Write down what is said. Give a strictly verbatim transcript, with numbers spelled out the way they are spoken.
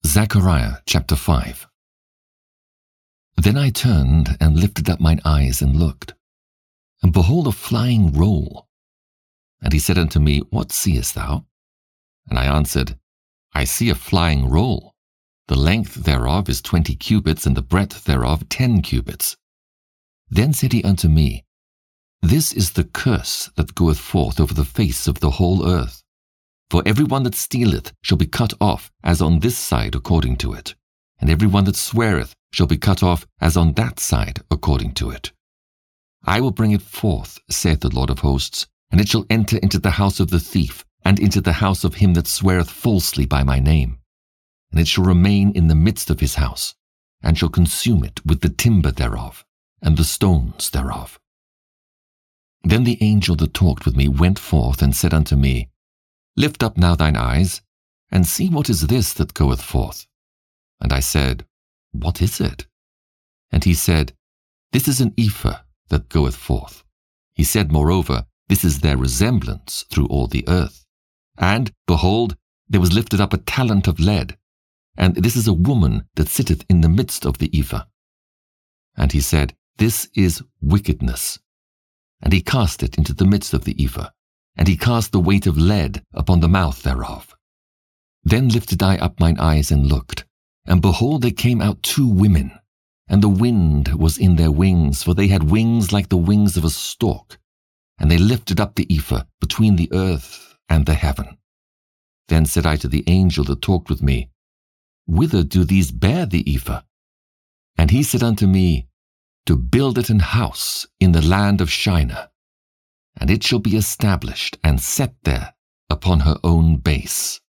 Zechariah chapter five. Then I turned and lifted up mine eyes and looked, and behold a flying roll. And he said unto me, What seest thou? And I answered, I see a flying roll. The length thereof is twenty cubits, and the breadth thereof ten cubits. Then said he unto me, This is the curse that goeth forth over the face of the whole earth. For every one that stealeth shall be cut off as on this side according to it, and every one that sweareth shall be cut off as on that side according to it. I will bring it forth, saith the Lord of hosts, and it shall enter into the house of the thief, and into the house of him that sweareth falsely by my name. And it shall remain in the midst of his house, and shall consume it with the timber thereof, and the stones thereof. Then the angel that talked with me went forth and said unto me, Lift up now thine eyes, and see what is this that goeth forth. And I said, What is it? And he said, This is an ephah that goeth forth. He said, moreover, This is their resemblance through all the earth. And, behold, there was lifted up a talent of lead, and this is a woman that sitteth in the midst of the ephah. And he said, This is wickedness. And he cast it into the midst of the ephah, and he cast the weight of lead upon the mouth thereof. Then lifted I up mine eyes and looked, and behold, there came out two women, and the wind was in their wings, for they had wings like the wings of a stork, and they lifted up the ephah between the earth and the heaven. Then said I to the angel that talked with me, Whither do these bear the ephah? And he said unto me, To build it an house in the land of Shinar, and it shall be established and set there upon her own base.